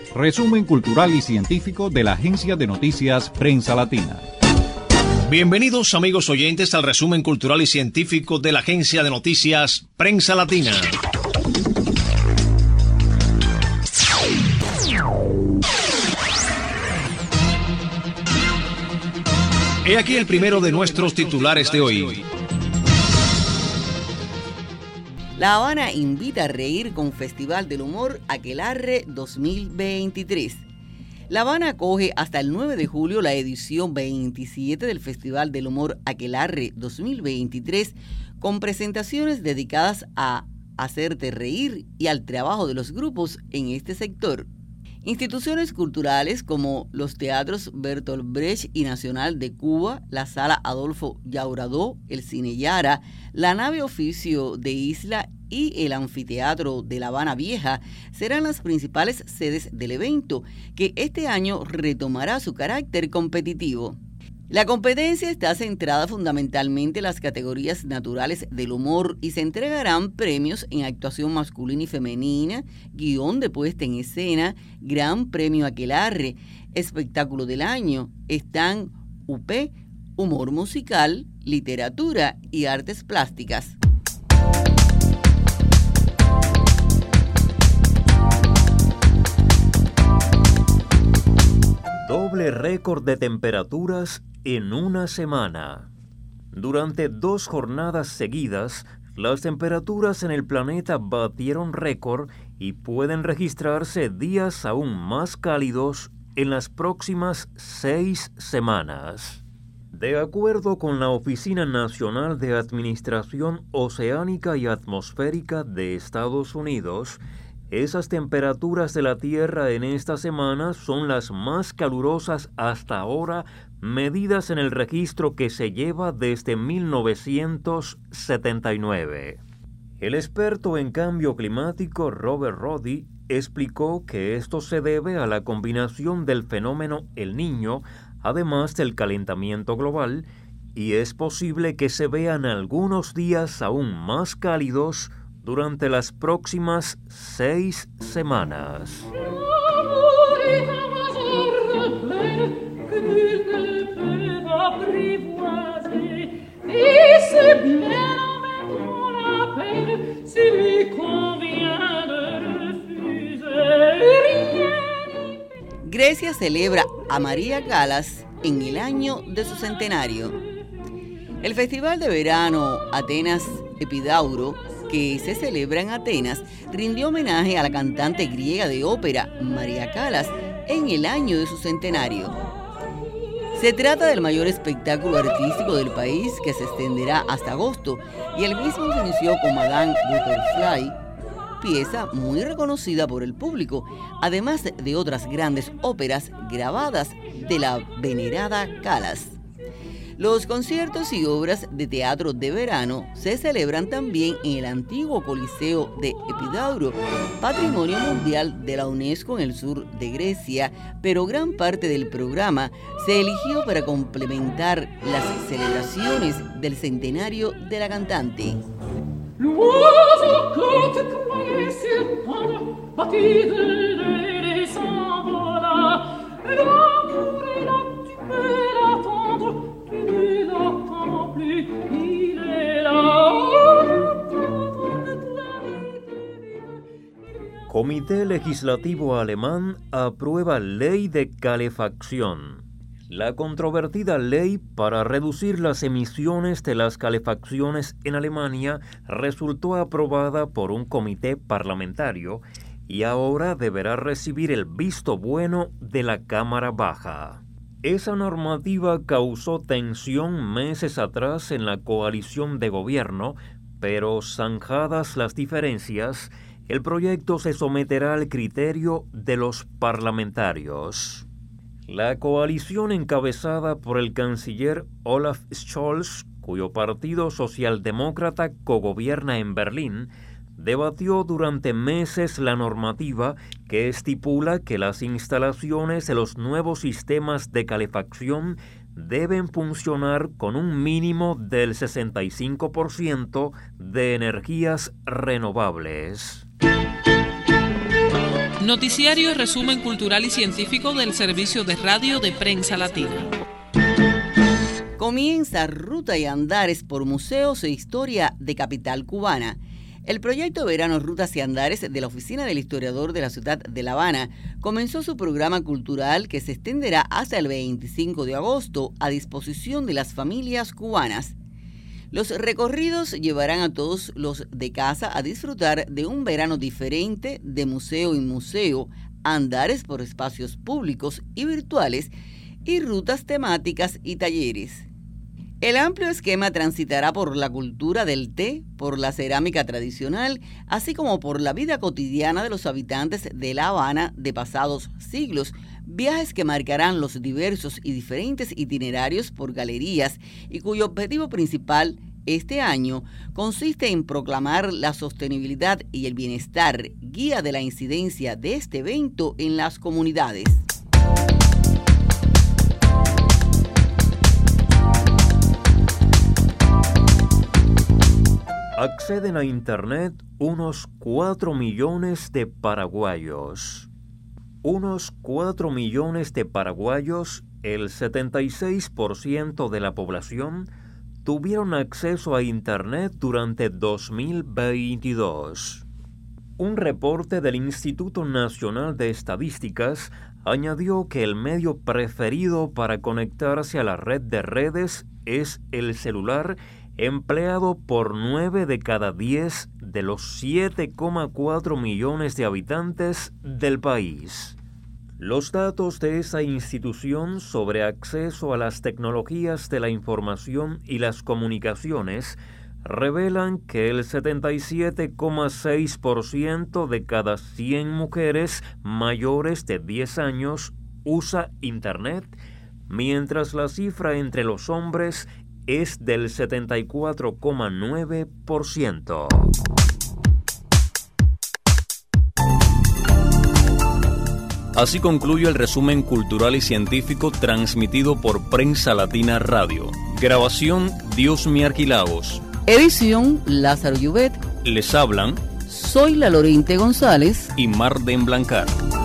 Resumen cultural y científico de la agencia de noticias Prensa Latina. Bienvenidos amigos oyentes al resumen cultural y científico de la agencia de noticias Prensa Latina. He aquí el primero de nuestros titulares de hoy. La Habana invita a reír con Festival del Humor Aquelarre 2023. La Habana acoge hasta el 9 de julio la edición 27 del Festival del Humor Aquelarre 2023 con presentaciones dedicadas a hacerte reír y al trabajo de los grupos en este sector. Instituciones culturales como los teatros Bertolt Brecht y Nacional de Cuba, la Sala Adolfo Llauradó, el Cine Yara, la Nave Oficio de Isla y el Anfiteatro de La Habana Vieja serán las principales sedes del evento, que este año retomará su carácter competitivo. La competencia está centrada fundamentalmente en las categorías naturales del humor y se entregarán premios en actuación masculina y femenina, guión de puesta en escena, Gran Premio Aquelarre, espectáculo del año, están UP, humor musical, literatura y artes plásticas. Doble récord de temperaturas en una semana. Durante 2 jornadas seguidas, las temperaturas en el planeta batieron récord y pueden registrarse días aún más cálidos en las próximas 6 semanas. De acuerdo con la Oficina Nacional de Administración Oceánica y Atmosférica de Estados Unidos, esas temperaturas de la Tierra en esta semana son las más calurosas hasta ahora, medidas en el registro que se lleva desde 1979. El experto en cambio climático Robert Roddy explicó que esto se debe a la combinación del fenómeno El Niño, además del calentamiento global, y es posible que se vean algunos días aún más cálidos durante las próximas 6 semanas. Grecia celebra a María Callas en el año de su centenario. El Festival de Verano Atenas Epidauro, que se celebra en Atenas, rindió homenaje a la cantante griega de ópera María Callas en el año de su centenario. Se trata del mayor espectáculo artístico del país, que se extenderá hasta agosto, y el mismo se inició con Madame Butterfly, pieza muy reconocida por el público, además de otras grandes óperas grabadas de la venerada Callas. Los conciertos y obras de teatro de verano se celebran también en el antiguo Coliseo de Epidauro, Patrimonio Mundial de la UNESCO en el sur de Grecia, pero gran parte del programa se eligió para complementar las celebraciones del centenario de la cantante. Comité Legislativo Alemán aprueba ley de calefacción. La controvertida ley para reducir las emisiones de las calefacciones en Alemania resultó aprobada por un comité parlamentario y ahora deberá recibir el visto bueno de la Cámara Baja. Esa normativa causó tensión meses atrás en la coalición de gobierno, pero zanjadas las diferencias, el proyecto se someterá al criterio de los parlamentarios. La coalición encabezada por el canciller Olaf Scholz, cuyo partido socialdemócrata cogobierna en Berlín, debatió durante meses la normativa que estipula que las instalaciones de los nuevos sistemas de calefacción deben funcionar con un mínimo del 65% de energías renovables. Noticiario Resumen Cultural y Científico del Servicio de Radio de Prensa Latina. Comienza Ruta y Andares por Museos e Historia de Capital Cubana. El proyecto Verano Rutas y Andares de la Oficina del Historiador de la Ciudad de La Habana comenzó su programa cultural que se extenderá hasta el 25 de agosto a disposición de las familias cubanas. Los recorridos llevarán a todos los de casa a disfrutar de un verano diferente de museo en museo, andares por espacios públicos y virtuales y rutas temáticas y talleres. El amplio esquema transitará por la cultura del té, por la cerámica tradicional, así como por la vida cotidiana de los habitantes de La Habana de pasados siglos, viajes que marcarán los diversos y diferentes itinerarios por galerías y cuyo objetivo principal este año consiste en proclamar la sostenibilidad y el bienestar, guía de la incidencia de este evento en las comunidades. Acceden a Internet unos 4 millones de paraguayos. Unos 4 millones de paraguayos, el 76% de la población, tuvieron acceso a Internet durante 2022. Un reporte del Instituto Nacional de Estadísticas añadió que el medio preferido para conectarse a la red de redes es el celular, empleado por 9 de cada 10 de los 7,4 millones de habitantes del país. Los datos de esa institución sobre acceso a las tecnologías de la información y las comunicaciones revelan que el 77,6% de cada 100 mujeres mayores de 10 años usa Internet, mientras la cifra entre los hombres es del 74,9%. Así concluye el resumen cultural y científico transmitido por Prensa Latina Radio. Grabación Diosmi Arquilaos. Edición Lázaro Llubet. Les hablan Soy la Lorente González y Marden Blancar.